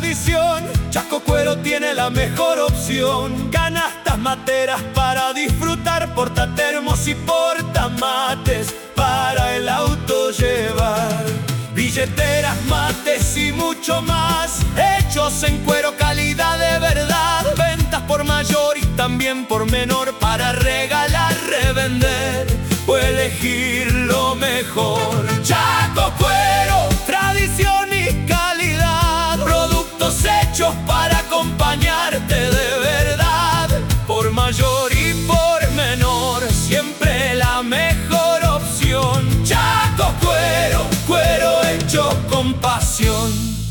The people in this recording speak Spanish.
tradición. Chaco Cuero tiene la mejor opción. Canastas materas para disfrutar, portatermos y portamates para el auto llevar. Billeteras, mates y mucho más, hechos en cuero, calidad de verdad. Ventas por mayor y también por menor, para regalar, revender o elegir lo mejor. Chaco Cuero, tradición y calidad, productos hechos para acompañarte de verdad. Por mayor y por menor, siempre la mejor opción. Chaco Cuero, cuero hecho con pasión.